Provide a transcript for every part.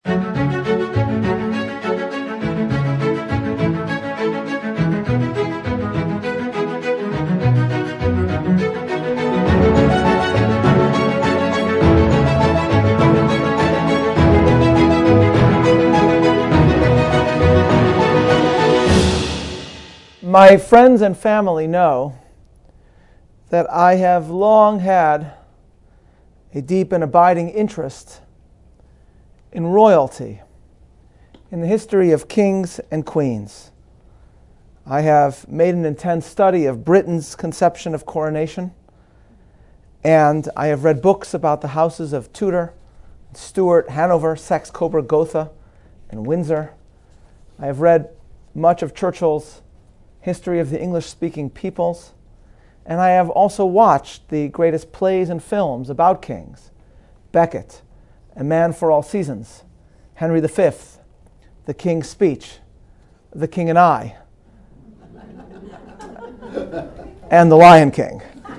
My friends and family know that I have long had a deep and abiding interest in royalty, in the history of kings and queens. I have made an intense study of Britain's conception of coronation, and I have read books about the houses of Tudor, Stuart, Hanover, Saxe, Coburg, Gotha, and Windsor. I have read much of Churchill's History of the English-Speaking Peoples, and I have also watched the greatest plays and films about kings: Becket, A Man for All Seasons, Henry V, The King's Speech, The King and I, and The Lion King.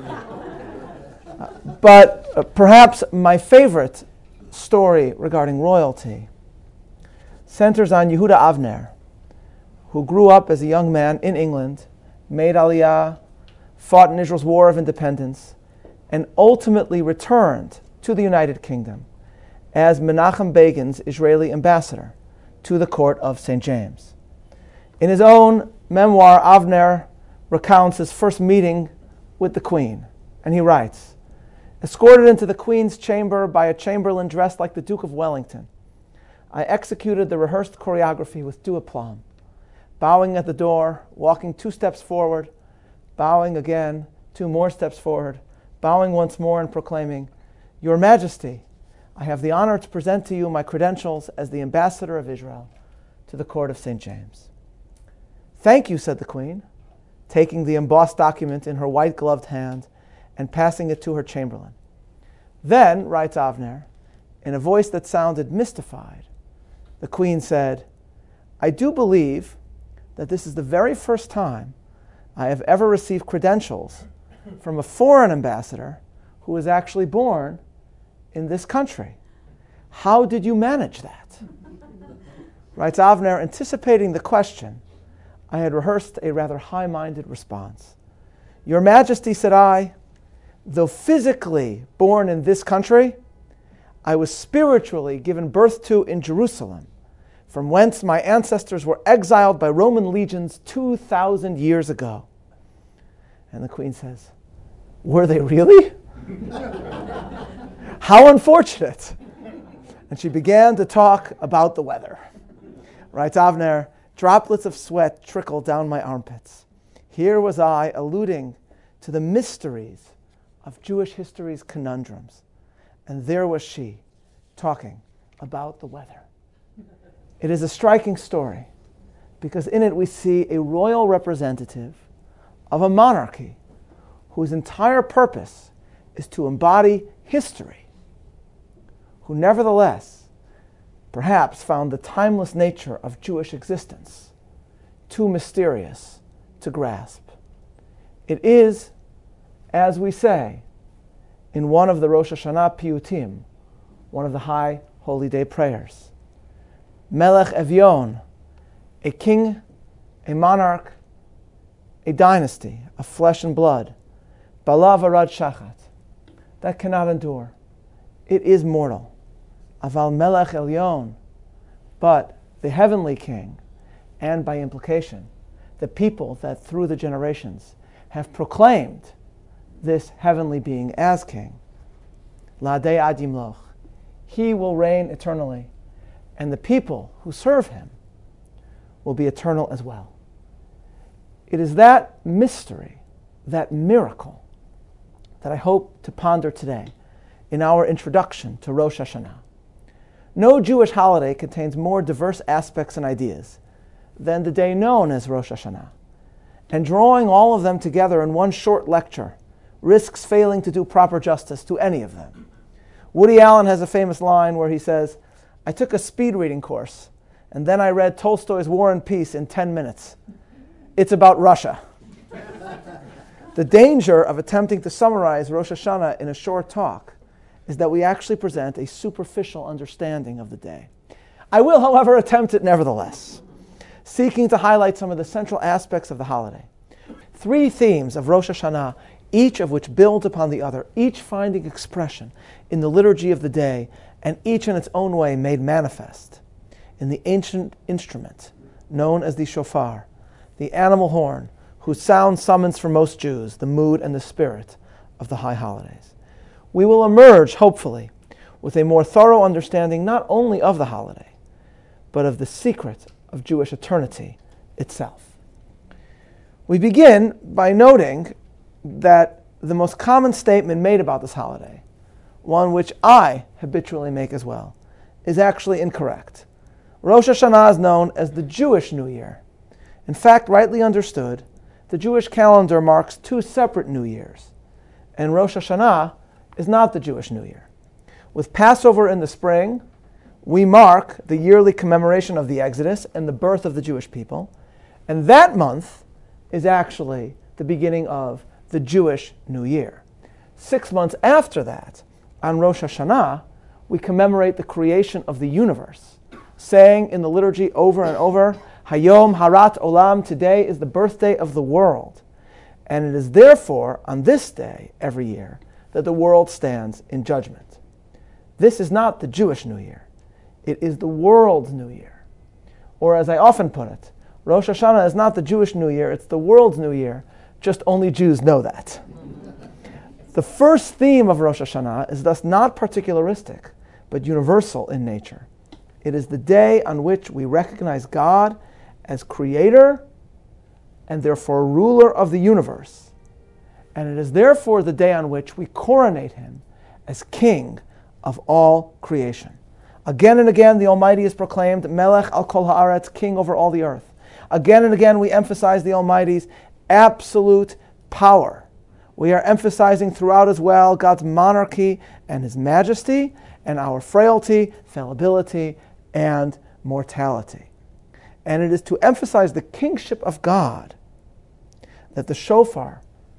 But perhaps my favorite story regarding royalty centers on Yehuda Avner, who grew up as a young man in England, made Aliyah, fought in Israel's War of Independence, and ultimately returned to the United Kingdom as Menachem Begin's Israeli ambassador to the court of St. James. In his own memoir, Avner recounts his first meeting with the Queen, and he writes, "Escorted into the Queen's chamber by a chamberlain dressed like the Duke of Wellington, I executed the rehearsed choreography with due aplomb, bowing at the door, walking 2 steps forward, bowing again, 2 more steps forward, bowing once more and proclaiming, 'Your Majesty, I have the honor to present to you my credentials as the ambassador of Israel to the court of St. James.' 'Thank you,' said the Queen, taking the embossed document in her white-gloved hand and passing it to her chamberlain. Then, writes Avner, in a voice that sounded mystified, the Queen said, 'I do believe that this is the very first time I have ever received credentials from a foreign ambassador who was actually born in this country. How did you manage that?' Writes Avner, anticipating the question, I had rehearsed a rather high-minded response. 'Your Majesty,' said I, 'though physically born in this country, I was spiritually given birth to in Jerusalem, from whence my ancestors were exiled by Roman legions 2,000 years ago.' And the Queen says, 'Were they really? How unfortunate.' And she began to talk about the weather. Writes Avner, droplets of sweat trickled down my armpits. Here was I alluding to the mysteries of Jewish history's conundrums. And there was she talking about the weather. It is a striking story because in it we see a royal representative of a monarchy whose entire purpose is to embody history, who nevertheless perhaps found the timeless nature of Jewish existence too mysterious to grasp. It is, as we say, in one of the Rosh Hashanah Piyutim, one of the High Holy Day prayers, Melech Evion, a king, a monarch, a dynasty of flesh and blood, Bala Varad Shachat, that cannot endure. It is mortal. Aval Melech Elyon, but the heavenly king, and by implication, the people that through the generations have proclaimed this heavenly being as king, Ladei Ad Yimloch, he will reign eternally, and the people who serve him will be eternal as well. It is that mystery, that miracle, that I hope to ponder today in our introduction to Rosh Hashanah. No Jewish holiday contains more diverse aspects and ideas than the day known as Rosh Hashanah. And drawing all of them together in one short lecture risks failing to do proper justice to any of them. Woody Allen has a famous line where he says, "I took a speed reading course, and then I read Tolstoy's War and Peace in 10 minutes. It's about Russia." The danger of attempting to summarize Rosh Hashanah in a short talk is that we actually present a superficial understanding of the day. I will, however, attempt it nevertheless, seeking to highlight some of the central aspects of the holiday. 3 themes of Rosh Hashanah, each of which builds upon the other, each finding expression in the liturgy of the day, and each in its own way made manifest in the ancient instrument known as the shofar, the animal horn, whose sound summons for most Jews the mood and the spirit of the high holidays. We will emerge, hopefully, with a more thorough understanding not only of the holiday, but of the secret of Jewish eternity itself. We begin by noting that the most common statement made about this holiday, one which I habitually make as well, is actually incorrect. Rosh Hashanah is known as the Jewish New Year. In fact, rightly understood, the Jewish calendar marks 2 separate New Years, and Rosh Hashanah is not the Jewish New Year. With Passover in the spring, we mark the yearly commemoration of the Exodus and the birth of the Jewish people, and that month is actually the beginning of the Jewish New Year. 6 months after that, on Rosh Hashanah, we commemorate the creation of the universe, saying in the liturgy over and over, Hayom Harat Olam, today is the birthday of the world. And it is therefore on this day every year that the world stands in judgment. This is not the Jewish New Year. It is the world's New Year. Or as I often put it, Rosh Hashanah is not the Jewish New Year, it's the world's New Year, just only Jews know that. The first theme of Rosh Hashanah is thus not particularistic, but universal in nature. It is the day on which we recognize God as creator and therefore ruler of the universe. And it is therefore the day on which we coronate him as king of all creation. Again and again, the Almighty is proclaimed Melech al kol haaretz, king over all the earth. Again and again, we emphasize the Almighty's absolute power. We are emphasizing throughout as well God's monarchy and his majesty, and our frailty, fallibility, and mortality. And it is to emphasize the kingship of God that the shofar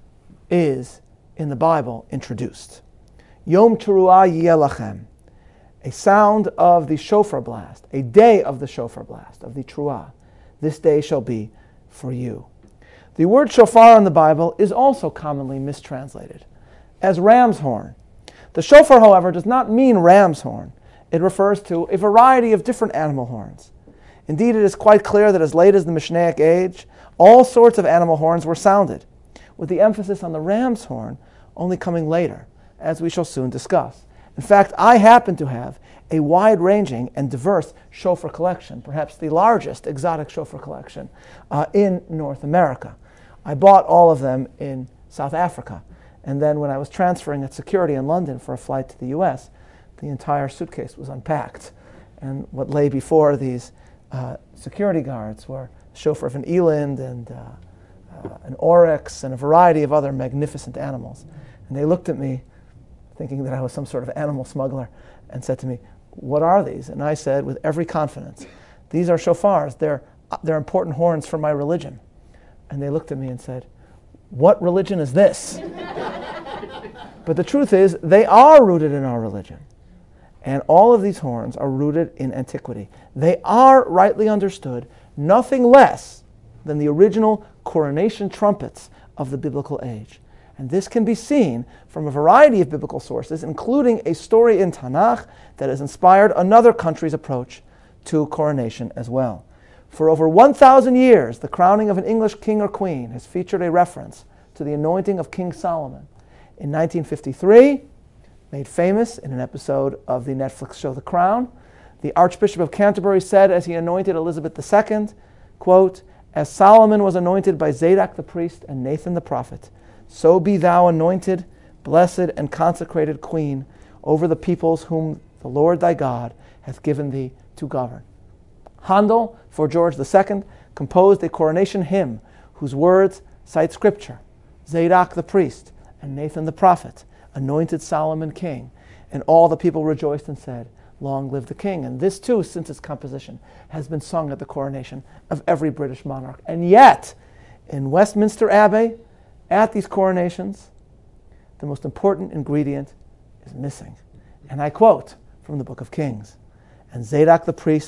is, in the Bible, introduced. Yom Teruah yeh lachem, a sound of the shofar blast, a day of the shofar blast, of the Teruah. This day shall be for you. The word shofar in the Bible is also commonly mistranslated as ram's horn. The shofar, however, does not mean ram's horn. It refers to a variety of different animal horns. Indeed, it is quite clear that as late as the Mishnaic age, all sorts of animal horns were sounded, with the emphasis on the ram's horn only coming later, as we shall soon discuss. In fact, I happen to have a wide-ranging and diverse shofar collection, perhaps the largest exotic shofar collection in North America. I bought all of them in South Africa, and then when I was transferring at security in London for a flight to the US, the entire suitcase was unpacked. And what lay before these security guards were a shofar of an eland and an oryx and a variety of other magnificent animals. And they looked at me, thinking that I was some sort of animal smuggler, and said to me, "What are these?" And I said with every confidence, "These are shofars. They're important horns for my religion." And they looked at me and said, "What religion is this?" But the truth is, they are rooted in our religion. And all of these horns are rooted in antiquity. They are, rightly understood, nothing less than the original coronation trumpets of the biblical age. And this can be seen from a variety of biblical sources, including a story in Tanakh that has inspired another country's approach to coronation as well. For over 1,000 years, the crowning of an English king or queen has featured a reference to the anointing of King Solomon. In 1953, made famous in an episode of the Netflix show The Crown, the Archbishop of Canterbury said as he anointed Elizabeth II, quote, "As Solomon was anointed by Zadok the priest and Nathan the prophet, so be thou anointed, blessed, and consecrated queen over the peoples whom the Lord thy God hath given thee to govern." Handel, for George II, composed a coronation hymn whose words cite scripture. Zadok the priest and Nathan the prophet anointed Solomon king, and all the people rejoiced and said, "Long live the king." And this too, since its composition, has been sung at the coronation of every British monarch. And yet, in Westminster Abbey, at these coronations, the most important ingredient is missing. And I quote from the Book of Kings, "And Zadok the priest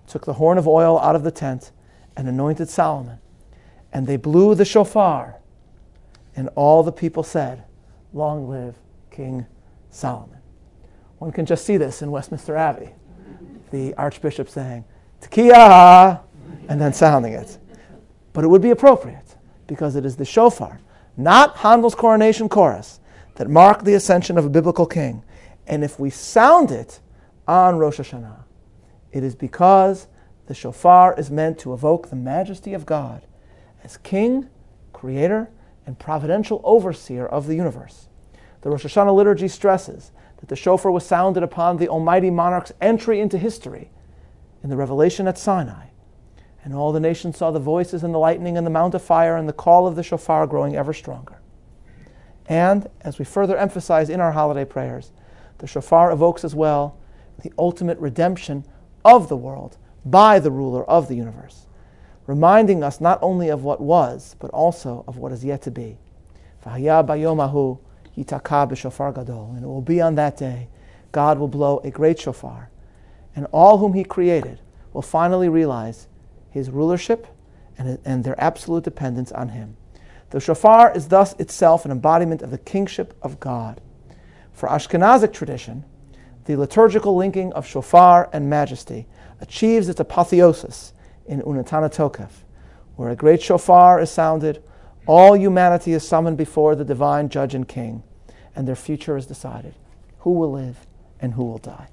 took the horn of oil out of the tent and anointed Solomon. And they blew the shofar, and all the people said, "Long live King Solomon." One can just see this in Westminster Abbey, the Archbishop saying, "Tekiah," and then sounding it. But it would be appropriate, because it is the shofar, not Handel's coronation chorus, that marked the ascension of a biblical king. And if we sound it on Rosh Hashanah, it is because the shofar is meant to evoke the majesty of God as king, creator, and providential overseer of the universe. The Rosh Hashanah liturgy stresses that the shofar was sounded upon the Almighty Monarch's entry into history in the revelation at Sinai. And all the nations saw the voices and the lightning and the mount of fire and the call of the shofar growing ever stronger. And, as we further emphasize in our holiday prayers, the shofar evokes as well the ultimate redemption of the world by the ruler of the universe, reminding us not only of what was, but also of what is yet to be. V'haya bayom hahu yitaka b'shofar gadol. And it will be on that day, God will blow a great shofar, and all whom He created will finally realize His rulership and their absolute dependence on Him. The shofar is thus itself an embodiment of the kingship of God. For Ashkenazic tradition, the liturgical linking of shofar and majesty achieves its apotheosis in Unetana Tokef, where a great shofar is sounded, all humanity is summoned before the divine judge and king, and their future is decided. Who will live and who will die?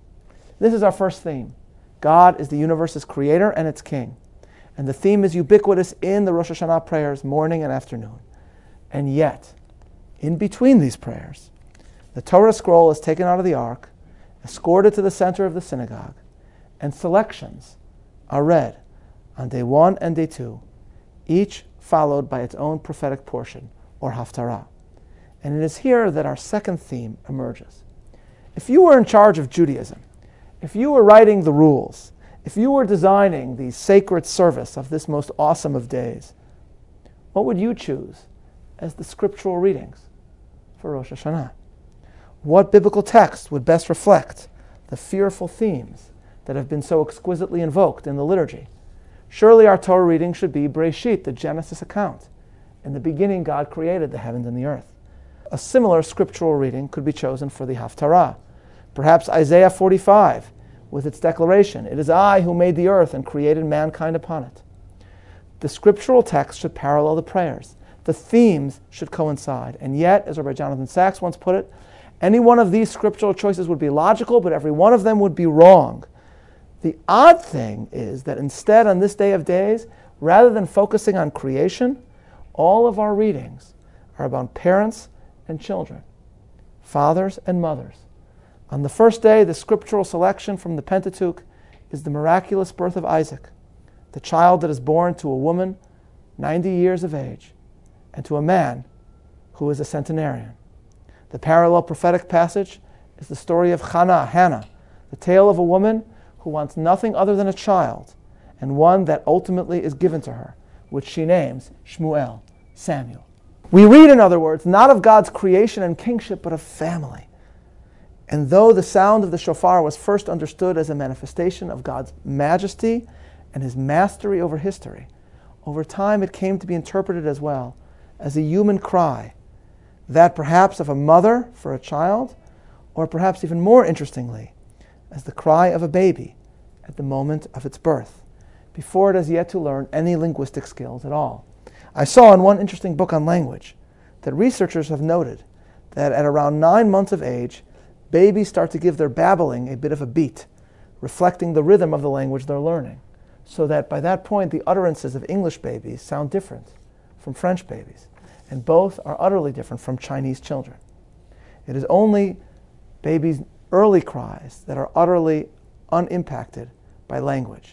This is our first theme. God is the universe's creator and its king. And the theme is ubiquitous in the Rosh Hashanah prayers, morning and afternoon. And yet, in between these prayers, the Torah scroll is taken out of the ark, escorted to the center of the synagogue, and selections are read on day 1 and day 2, each followed by its own prophetic portion, or haftarah. And it is here that our second theme emerges. If you were in charge of Judaism, if you were writing the rules, if you were designing the sacred service of this most awesome of days, what would you choose as the scriptural readings for Rosh Hashanah? What biblical text would best reflect the fearful themes that have been so exquisitely invoked in the liturgy? Surely our Torah reading should be Breshit, the Genesis account. In the beginning, God created the heavens and the earth. A similar scriptural reading could be chosen for the Haftarah. Perhaps Isaiah 45, with its declaration, "It is I who made the earth and created mankind upon it." The scriptural text should parallel the prayers. The themes should coincide. And yet, as Rabbi Jonathan Sacks once put it, any one of these scriptural choices would be logical, but every one of them would be wrong. The odd thing is that instead, on this day of days, rather than focusing on creation, all of our readings are about parents and children, fathers and mothers. On the first day, the scriptural selection from the Pentateuch is the miraculous birth of Isaac, the child that is born to a woman 90 years of age, and to a man who is a centenarian. The parallel prophetic passage is the story of Hannah, the tale of a woman who wants nothing other than a child, and one that ultimately is given to her, which she names Shmuel, Samuel. We read, in other words, not of God's creation and kingship, but of family. And though the sound of the shofar was first understood as a manifestation of God's majesty and His mastery over history, over time it came to be interpreted as well as a human cry, that perhaps of a mother for a child, or perhaps even more interestingly, as the cry of a baby at the moment of its birth, before it has yet to learn any linguistic skills at all. I saw in one interesting book on language that researchers have noted that at around 9 months of age, babies start to give their babbling a bit of a beat, reflecting the rhythm of the language they're learning, so that by that point the utterances of English babies sound different from French babies, and both are utterly different from Chinese children. It is only babies' early cries that are utterly unimpacted by language.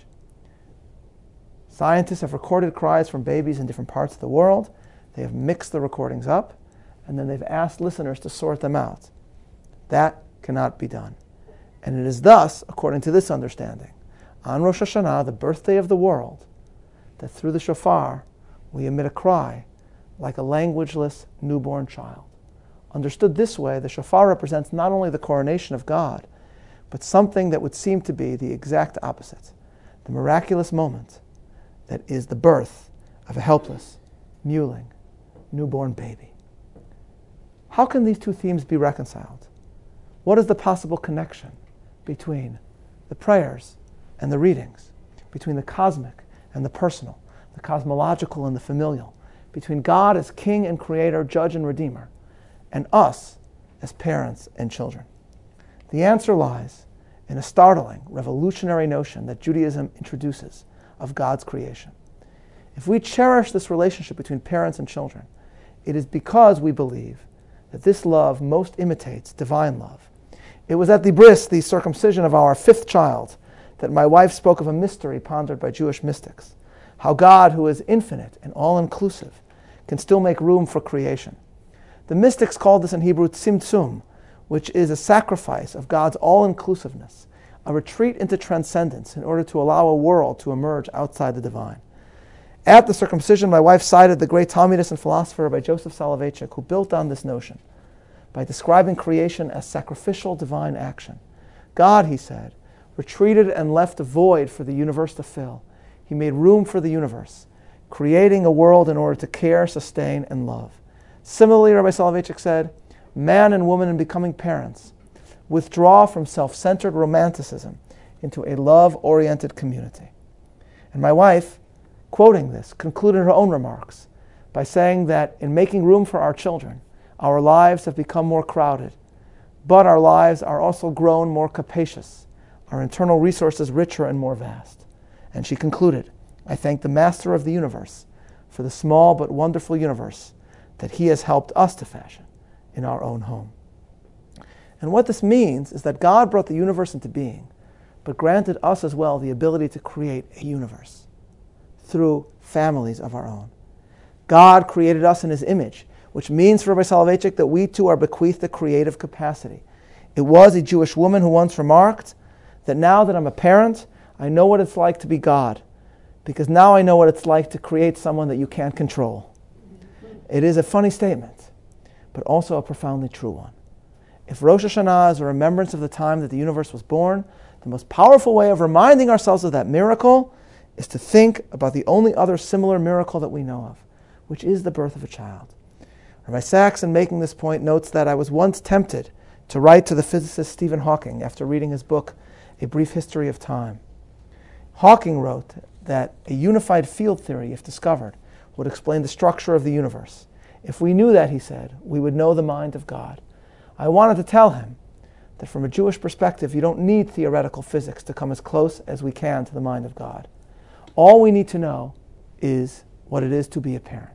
Scientists have recorded cries from babies in different parts of the world. They have mixed the recordings up, and then they've asked listeners to sort them out. That cannot be done. And it is thus, according to this understanding, on Rosh Hashanah, the birthday of the world, that through the shofar we emit a cry like a languageless newborn child. Understood this way, the shofar represents not only the coronation of God, but something that would seem to be the exact opposite, the miraculous moment that is the birth of a helpless, mewling, newborn baby. How can these two themes be reconciled? What is the possible connection between the prayers and the readings, between the cosmic and the personal, the cosmological and the familial, between God as King and Creator, Judge and Redeemer, and us as parents and children? The answer lies in a startling, revolutionary notion that Judaism introduces of God's creation. If we cherish this relationship between parents and children, it is because we believe that this love most imitates divine love. It was at the bris, the circumcision of our fifth child, that my wife spoke of a mystery pondered by Jewish mystics, how God, who is infinite and all-inclusive, can still make room for creation. The mystics called this in Hebrew tzimtzum, which is a sacrifice of God's all-inclusiveness, a retreat into transcendence in order to allow a world to emerge outside the divine. At the circumcision, my wife cited the great Talmudist and philosopher Rabbi Joseph Soloveitchik, who built on this notion by describing creation as sacrificial divine action. God, he said, retreated and left a void for the universe to fill. He made room for the universe, creating a world in order to care, sustain, and love. Similarly, Rabbi Soloveitchik said, man and woman in becoming parents withdraw from self-centered romanticism into a love-oriented community. And my wife, quoting this, concluded her own remarks by saying that in making room for our children, our lives have become more crowded, but our lives are also grown more capacious, our internal resources richer and more vast. And she concluded, I thank the Master of the universe for the small but wonderful universe that he has helped us to fashion in our own home. And what this means is that God brought the universe into being, but granted us as well the ability to create a universe through families of our own. God created us in his image, which means for Rabbi Soloveitchik that we too are bequeathed a creative capacity. It was a Jewish woman who once remarked that now that I'm a parent, I know what it's like to be God, because now I know what it's like to create someone that you can't control. It is a funny statement, but also a profoundly true one. If Rosh Hashanah is a remembrance of the time that the universe was born, the most powerful way of reminding ourselves of that miracle is to think about the only other similar miracle that we know of, which is the birth of a child. Rabbi Sachs, in making this point, notes that I was once tempted to write to the physicist Stephen Hawking after reading his book, A Brief History of Time. Hawking wrote that a unified field theory, if discovered, would explain the structure of the universe. If we knew that, he said, we would know the mind of God. I wanted to tell him that from a Jewish perspective, you don't need theoretical physics to come as close as we can to the mind of God. All we need to know is what it is to be a parent.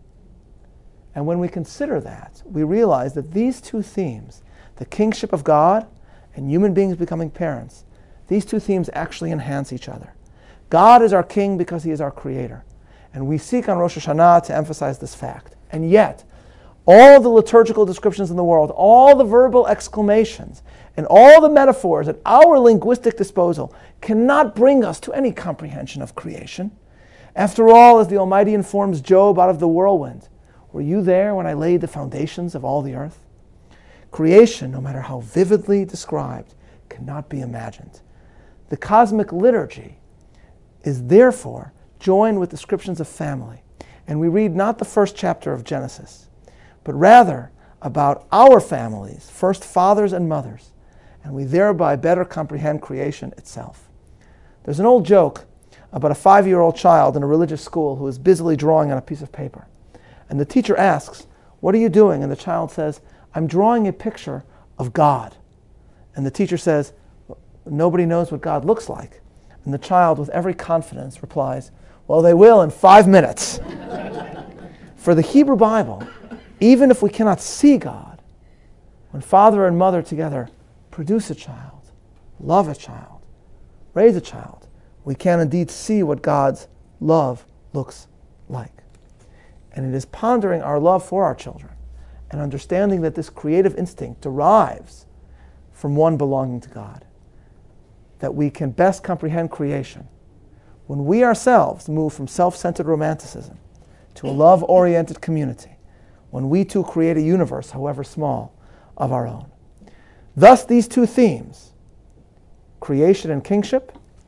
And when we consider that, we realize that these two themes, the kingship of God and human beings becoming parents, these two themes actually enhance each other. God is our king because he is our creator. And we seek on Rosh Hashanah to emphasize this fact. And yet, all the liturgical descriptions in the world, all the verbal exclamations, and all the metaphors at our linguistic disposal cannot bring us to any comprehension of creation. After all, as the Almighty informs Job out of the whirlwind, were you there when I laid the foundations of all the earth? Creation, no matter how vividly described, cannot be imagined. The cosmic liturgy is therefore joined with descriptions of family, and we read not the first chapter of Genesis, but rather about our families, first fathers and mothers, and we thereby better comprehend creation itself. There's an old joke about a 5-year-old child in a religious school who is busily drawing on a piece of paper. And the teacher asks, "What are you doing?" And the child says, "I'm drawing a picture of God." And the teacher says, "Nobody knows what God looks like." And the child, with every confidence, replies, "Well, they will in 5 minutes." For the Hebrew Bible, even if we cannot see God, when father and mother together produce a child, love a child, raise a child, we can indeed see what God's love looks like. And it is pondering our love for our children and understanding that this creative instinct derives from one belonging to God that we can best comprehend creation when we ourselves move from self-centered romanticism to a love-oriented community, when we too create a universe, however small, of our own. Thus, these two themes, creation and kingship,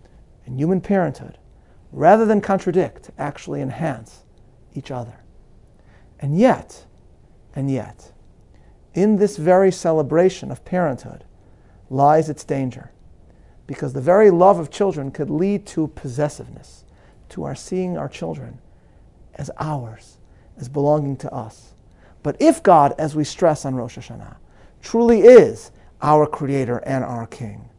and human parenthood, rather than contradict, actually enhance each other. And yet, in this very celebration of parenthood lies its danger, because the very love of children could lead to possessiveness, to our seeing our children as ours, as belonging to us. But if God, as we stress on Rosh Hashanah, truly is our Creator and our King,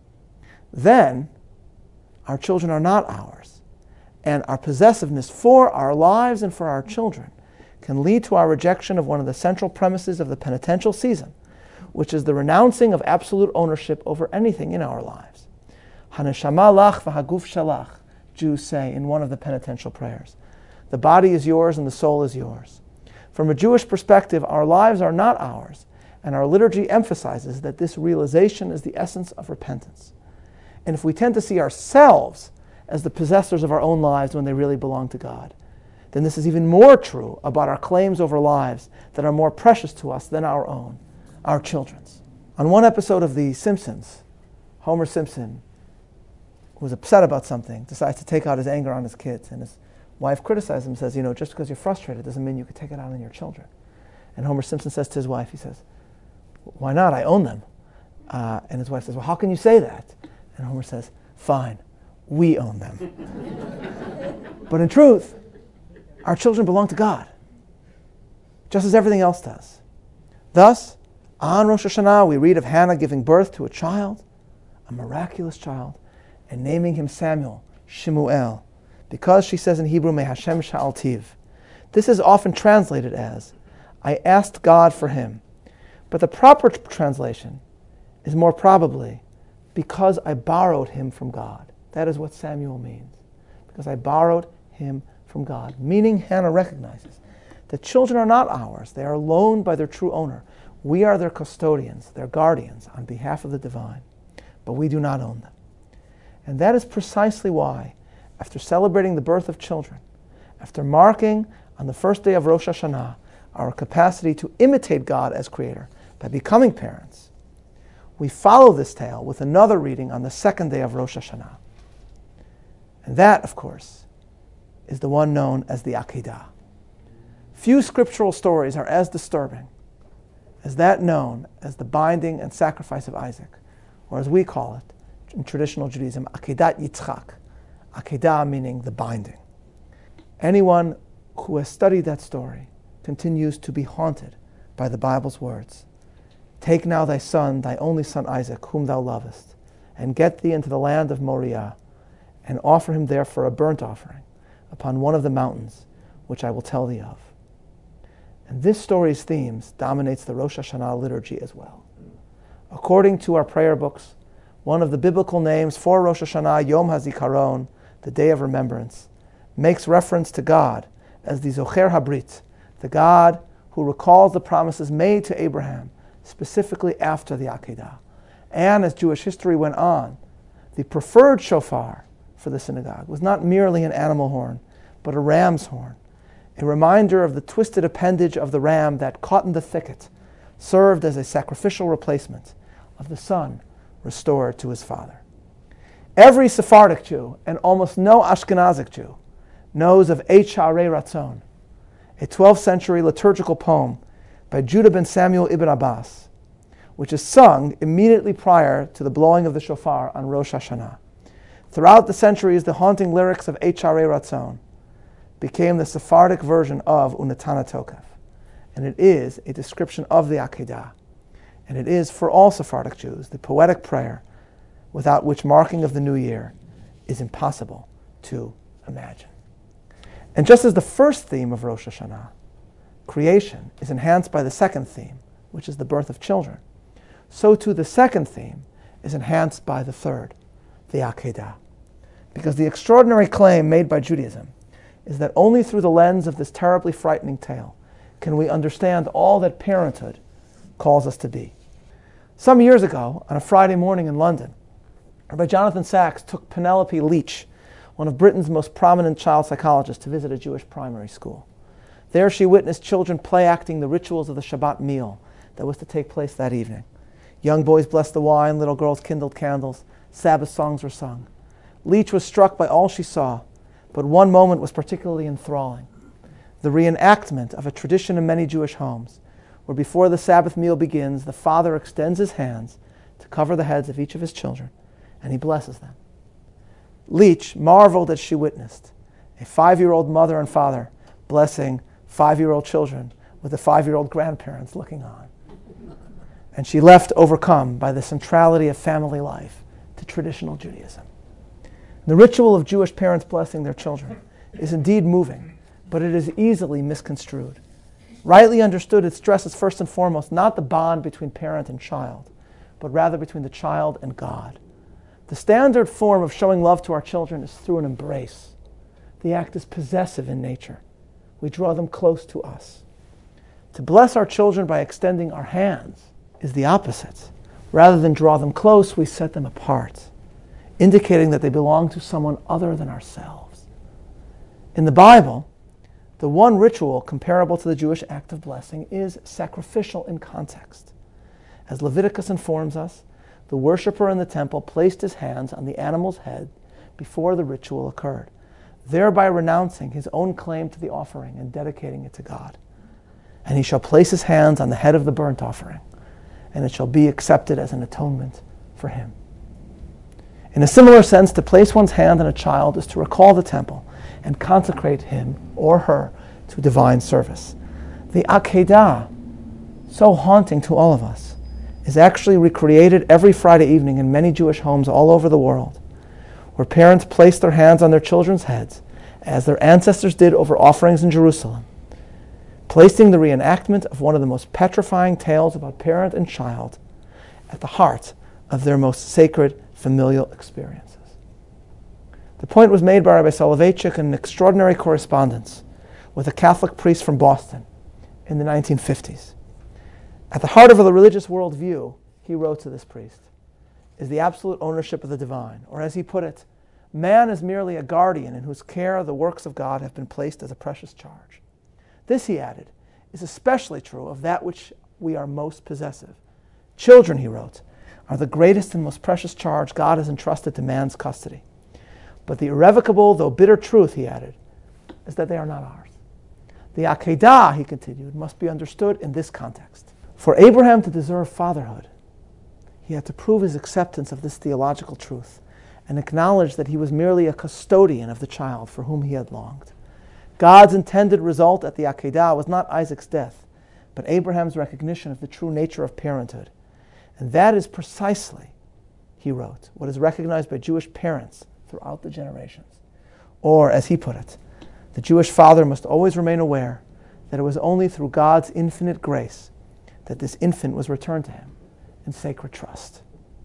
then our children are not ours, and our possessiveness for our lives and for our children can lead to our rejection of one of the central premises of the penitential season, which is the renouncing of absolute ownership over anything in our lives. Haneshama lach v'haguf shalach, Jews say in one of the penitential prayers. The body is yours and the soul is yours. From a Jewish perspective, our lives are not ours, and our liturgy emphasizes that this realization is the essence of repentance. And if we tend to see ourselves as the possessors of our own lives when they really belong to God, then this is even more true about our claims over lives that are more precious to us than our own, our children's. On one episode of The Simpsons, Homer Simpson, who was upset about something, decides to take out his anger on his kids, and his wife criticizes him and says, just because you're frustrated doesn't mean you can take it out on your children. And Homer Simpson says to his wife, he says, why not? I own them. And his wife says, well, how can you say that? And Homer says, fine, we own them. But in truth, our children belong to God, just as everything else does. Thus, on Rosh Hashanah, we read of Hannah giving birth to a child, a miraculous child, and naming him Samuel, Shemuel, because she says in Hebrew, Me Hashem sha'altiv. This is often translated as, I asked God for him. But the proper translation is more probably, because I borrowed him from God. That is what Samuel means. Because I borrowed him from God. Meaning Hannah recognizes that children are not ours. They are loaned by their true owner. We are their custodians, their guardians on behalf of the divine. But we do not own them. And that is precisely why, after celebrating the birth of children, after marking on the first day of Rosh Hashanah our capacity to imitate God as Creator by becoming parents, we follow this tale with another reading on the second day of Rosh Hashanah. And that, of course, is the one known as the Akedah. Few scriptural stories are as disturbing as that known as the binding and sacrifice of Isaac, or as we call it in traditional Judaism, Akedat Yitzchak. Akedah meaning the binding. Anyone who has studied that story continues to be haunted by the Bible's words. Take now thy son, thy only son Isaac, whom thou lovest, and get thee into the land of Moriah, and offer him there for a burnt offering upon one of the mountains, which I will tell thee of. And this story's themes dominates the Rosh Hashanah liturgy as well. According to our prayer books, one of the biblical names for Rosh Hashanah, Yom HaZikaron, the Day of Remembrance, makes reference to God as the Zocher HaBrit, the God who recalls the promises made to Abraham, specifically after the Akedah. And as Jewish history went on, the preferred shofar for the synagogue was not merely an animal horn, but a ram's horn, a reminder of the twisted appendage of the ram that, caught in the thicket, served as a sacrificial replacement of the son restored to his father. Every Sephardic Jew, and almost no Ashkenazic Jew, knows of Eight Sha'arei Ratzon, a 12th century liturgical poem by Judah ben Samuel ibn Abbas, which is sung immediately prior to the blowing of the shofar on Rosh Hashanah. Throughout the centuries, the haunting lyrics of Eight Sha'arei Ratzon became the Sephardic version of Unetana Tokef, and it is a description of the Akedah, and it is, for all Sephardic Jews, the poetic prayer without which marking of the new year is impossible to imagine. And just as the first theme of Rosh Hashanah, creation, is enhanced by the second theme, which is the birth of children, so too the second theme is enhanced by the third, the Akedah. Because the extraordinary claim made by Judaism is that only through the lens of this terribly frightening tale can we understand all that parenthood calls us to be. Some years ago, on a Friday morning in London, Rabbi Jonathan Sacks took Penelope Leach, one of Britain's most prominent child psychologists, to visit a Jewish primary school. There she witnessed children play-acting the rituals of the Shabbat meal that was to take place that evening. Young boys blessed the wine, little girls kindled candles, Sabbath songs were sung. Leach was struck by all she saw, but one moment was particularly enthralling. The reenactment of a tradition in many Jewish homes, where before the Sabbath meal begins, the father extends his hands to cover the heads of each of his children, and he blesses them. Leach marveled as she witnessed a 5-year-old mother and father blessing 5-year-old children with the 5-year-old grandparents looking on. And she left overcome by the centrality of family life to traditional Judaism. The ritual of Jewish parents blessing their children is indeed moving, but it is easily misconstrued. Rightly understood, it stresses first and foremost not the bond between parent and child, but rather between the child and God. The standard form of showing love to our children is through an embrace. The act is possessive in nature. We draw them close to us. To bless our children by extending our hands is the opposite. Rather than draw them close, we set them apart, indicating that they belong to someone other than ourselves. In the Bible, the one ritual comparable to the Jewish act of blessing is sacrificial in context. As Leviticus informs us, the worshiper in the temple placed his hands on the animal's head before the ritual occurred, thereby renouncing his own claim to the offering and dedicating it to God. And he shall place his hands on the head of the burnt offering, and it shall be accepted as an atonement for him. In a similar sense, to place one's hand on a child is to recall the temple and consecrate him or her to divine service. The Akedah, so haunting to all of us, is actually recreated every Friday evening in many Jewish homes all over the world, where parents place their hands on their children's heads, as their ancestors did over offerings in Jerusalem, placing the reenactment of one of the most petrifying tales about parent and child at the heart of their most sacred familial experiences. The point was made by Rabbi Soloveitchik in an extraordinary correspondence with a Catholic priest from Boston in the 1950s. At the heart of the religious worldview, he wrote to this priest, is the absolute ownership of the divine, or as he put it, man is merely a guardian in whose care the works of God have been placed as a precious charge. This, he added, is especially true of that which we are most possessive. Children, he wrote, are the greatest and most precious charge God has entrusted to man's custody. But the irrevocable, though bitter truth, he added, is that they are not ours. The Akedah, he continued, must be understood in this context. For Abraham to deserve fatherhood, he had to prove his acceptance of this theological truth and acknowledge that he was merely a custodian of the child for whom he had longed. God's intended result at the Akedah was not Isaac's death, but Abraham's recognition of the true nature of parenthood. And that is precisely, he wrote, what is recognized by Jewish parents throughout the generations. Or, as he put it, the Jewish father must always remain aware that it was only through God's infinite grace that this infant was returned to him in sacred trust.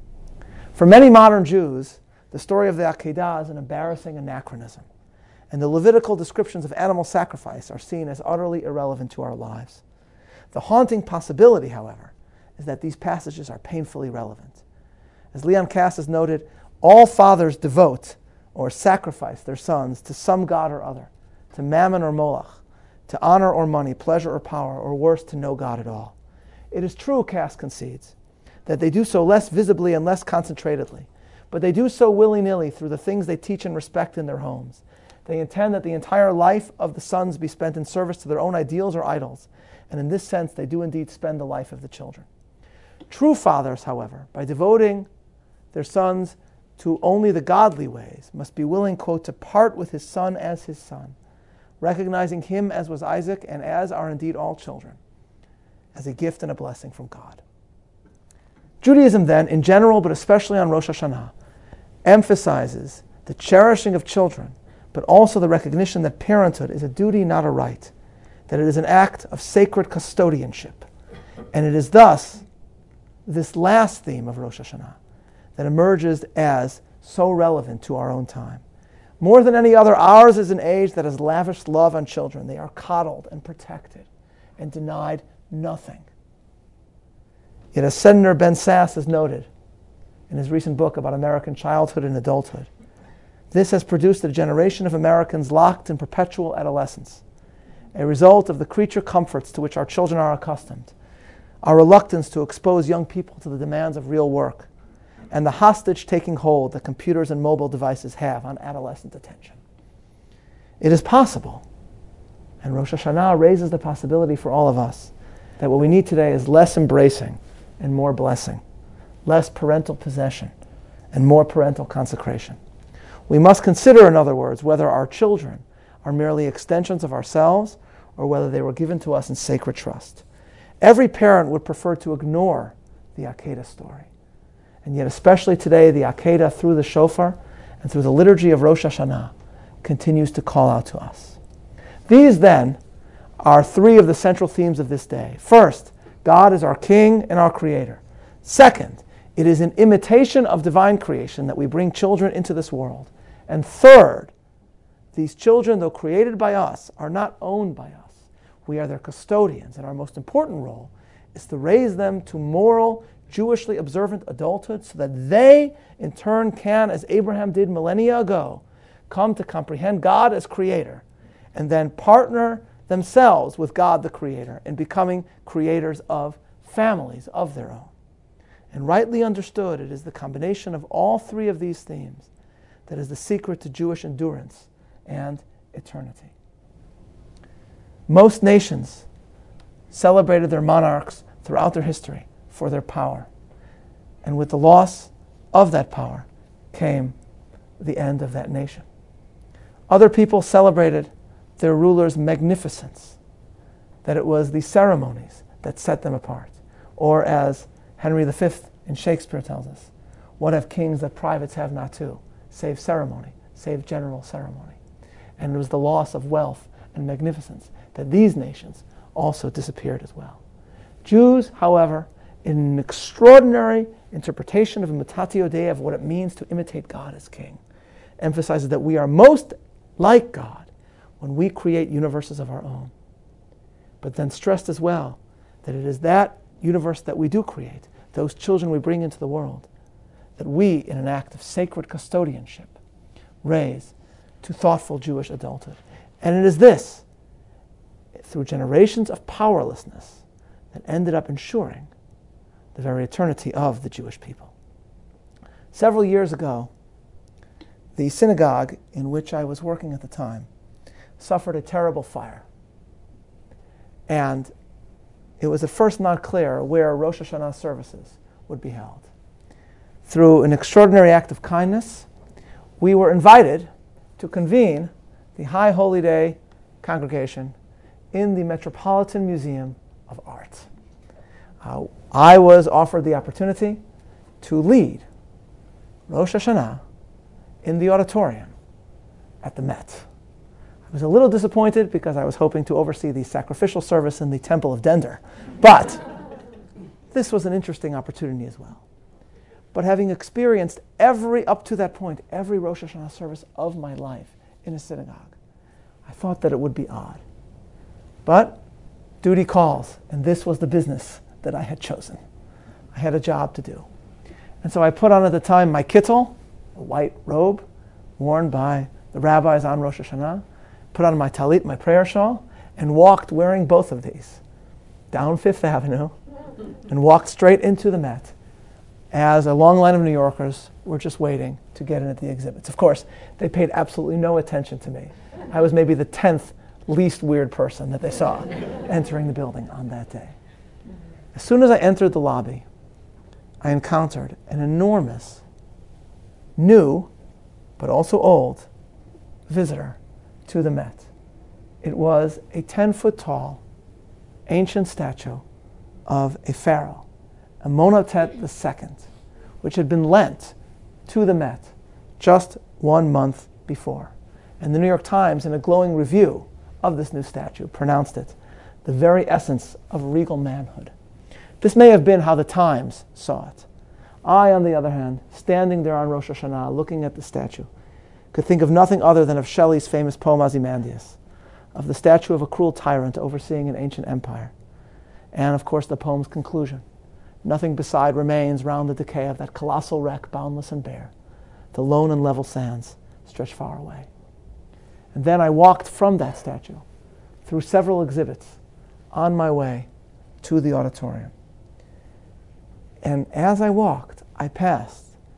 For many modern Jews, the story of the Akedah is an embarrassing anachronism, and the Levitical descriptions of animal sacrifice are seen as utterly irrelevant to our lives. The haunting possibility, however, is that these passages are painfully relevant. As Leon Kass has noted, all fathers devote or sacrifice their sons to some god or other, to Mammon or Moloch, to honor or money, pleasure or power, or worse, to no God at all. It is true, Kass concedes, that they do so less visibly and less concentratedly, but they do so willy-nilly through the things they teach and respect in their homes. They intend that the entire life of the sons be spent in service to their own ideals or idols, and in this sense they do indeed spend the life of the children. True fathers, however, by devoting their sons to only the godly ways, must be willing, quote, to part with his son as his son, recognizing him as was Isaac and as are indeed all children, as a gift and a blessing from God. Judaism then, in general, but especially on Rosh Hashanah, emphasizes the cherishing of children, but also the recognition that parenthood is a duty, not a right, that it is an act of sacred custodianship. And it is thus this last theme of Rosh Hashanah that emerges as so relevant to our own time. More than any other, ours is an age that has lavished love on children. They are coddled and protected and denied nothing. Yet as Senator Ben Sass has noted in his recent book about American childhood and adulthood, this has produced a generation of Americans locked in perpetual adolescence, a result of the creature comforts to which our children are accustomed, our reluctance to expose young people to the demands of real work, and the hostage-taking hold that computers and mobile devices have on adolescent attention. It is possible, and Rosh Hashanah raises the possibility for all of us, that what we need today is less embracing and more blessing, less parental possession and more parental consecration. We must consider, in other words, whether our children are merely extensions of ourselves or whether they were given to us in sacred trust. Every parent would prefer to ignore the Akedah story. And yet, especially today, the Akedah through the shofar and through the liturgy of Rosh Hashanah continues to call out to us. These, then, are three of the central themes of this day. First, God is our King and our Creator. Second, it is in imitation of divine creation that we bring children into this world. And third, these children, though created by us, are not owned by us. We are their custodians, and our most important role is to raise them to moral, Jewishly observant adulthood so that they, in turn, can, as Abraham did millennia ago, come to comprehend God as Creator and then partner themselves with God the Creator in becoming creators of families of their own. And rightly understood, it is the combination of all three of these themes that is the secret to Jewish endurance and eternity. Most nations celebrated their monarchs throughout their history for their power. And with the loss of that power came the end of that nation. Other people celebrated their rulers' magnificence, that it was the ceremonies that set them apart. Or as Henry V in Shakespeare tells us, what have kings that privates have not too, save ceremony, save general ceremony. And it was the loss of wealth and magnificence that these nations also disappeared as well. Jews, however, in an extraordinary interpretation of Imitatio Dei of what it means to imitate God as King, emphasizes that we are most like God when we create universes of our own. But then stressed as well that it is that universe that we do create, those children we bring into the world, that we, in an act of sacred custodianship, raise to thoughtful Jewish adulthood. And it is this, through generations of powerlessness, that ended up ensuring the very eternity of the Jewish people. Several years ago, the synagogue in which I was working at the time suffered a terrible fire. And it was at first not clear where Rosh Hashanah services would be held. Through an extraordinary act of kindness, we were invited to convene the High Holy Day congregation in the Metropolitan Museum of Art. I was offered the opportunity to lead Rosh Hashanah in the auditorium at the Met. I was a little disappointed because I was hoping to oversee the sacrificial service in the Temple of Dender, but this was an interesting opportunity as well. But having experienced up to that point, every Rosh Hashanah service of my life in a synagogue, I thought that it would be odd. But duty calls, and this was the business that I had chosen. I had a job to do. And so I put on at the time my kittel, a white robe worn by the rabbis on Rosh Hashanah, put on my talit, my prayer shawl, and walked wearing both of these down Fifth Avenue and walked straight into the Met as a long line of New Yorkers were just waiting to get in at the exhibits. Of course, they paid absolutely no attention to me. I was maybe the 10th least weird person that they saw entering the building on that day. As soon as I entered the lobby, I encountered an enormous, new, but also old, visitor to the Met. It was a 10-foot tall, ancient statue of a pharaoh, Amenhotep II, which had been lent to the Met just 1 month before. And the New York Times, in a glowing review of this new statue, pronounced it the very essence of regal manhood. This may have been how the Times saw it. I, on the other hand, standing there on Rosh Hashanah, looking at the statue, could think of nothing other than of Shelley's famous poem Ozymandias, of the statue of a cruel tyrant overseeing an ancient empire. And, of course, the poem's conclusion. Nothing beside remains round the decay of that colossal wreck, boundless and bare. The lone and level sands stretch far away. And then I walked from that statue through several exhibits on my way to the auditorium. And as I walked, I passed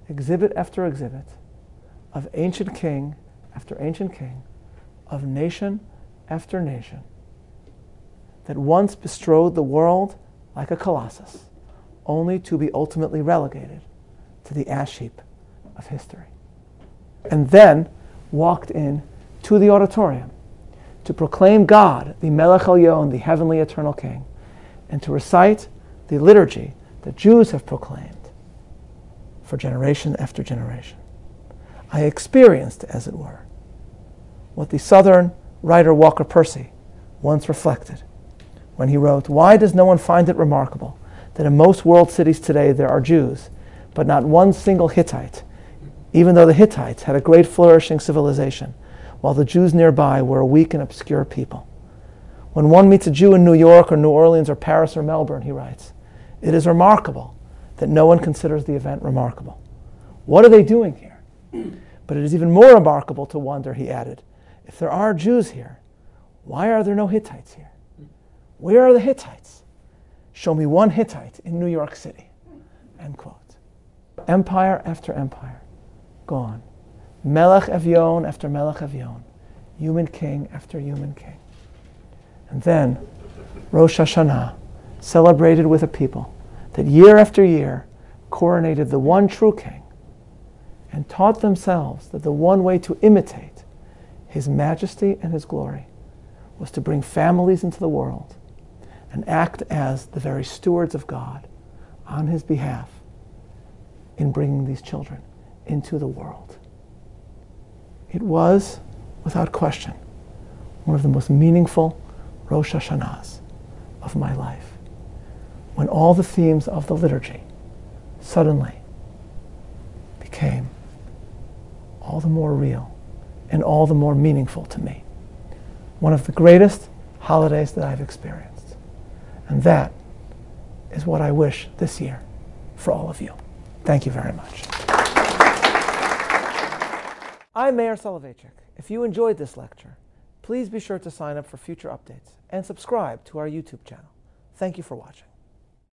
exhibit after exhibit, of ancient king after ancient king, of nation after nation, that once bestrode the world like a colossus, only to be ultimately relegated to the ash heap of history. And then walked in to the auditorium to proclaim God, the Melech Elyon, the heavenly eternal king, and to recite the liturgy that Jews have proclaimed for generation after generation. I experienced, as it were, what the Southern writer Walker Percy once reflected when he wrote, "Why does no one find it remarkable that in most world cities today there are Jews, but not one single Hittite, even though the Hittites had a great flourishing civilization, while the Jews nearby were a weak and obscure people? When one meets a Jew in New York or New Orleans or Paris or Melbourne," he writes, "it is remarkable that no one considers the event remarkable. What are they doing here? But it is even more remarkable to wonder," he added, "if there are Jews here, why are there no Hittites here? Where are the Hittites? Show me one Hittite in New York City." End quote. Empire after empire, gone. Melech Evyon after Melech Evyon, human king after human king. And then Rosh Hashanah, celebrated with a people that year after year coronated the one true king and taught themselves that the one way to imitate his majesty and his glory was to bring families into the world and act as the very stewards of God on his behalf in bringing these children into the world. It was, without question, one of the most meaningful Rosh Hashanahs of my life, when all the themes of the liturgy suddenly became all the more real and all the more meaningful to me. One of the greatest holidays that I've experienced. And that is what I wish this year for all of you. Thank you very much. I'm Meir Soloveichik. If you enjoyed this lecture, please be sure to sign up for future updates and subscribe to our YouTube channel. Thank you for watching.